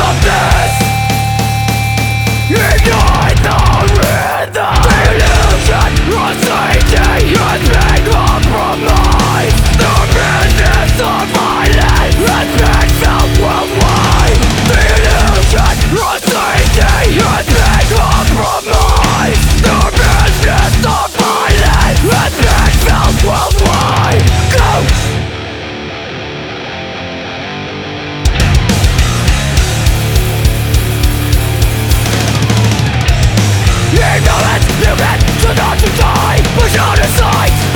of this. Ignite the rhythm. The illusion of safety has been compromised. The business of violence has been felt worldwide. The illusion of safety has been compromised. The business of violence has been felt worldwide. Go! Ignorance, you get to not to die. Push out of sight.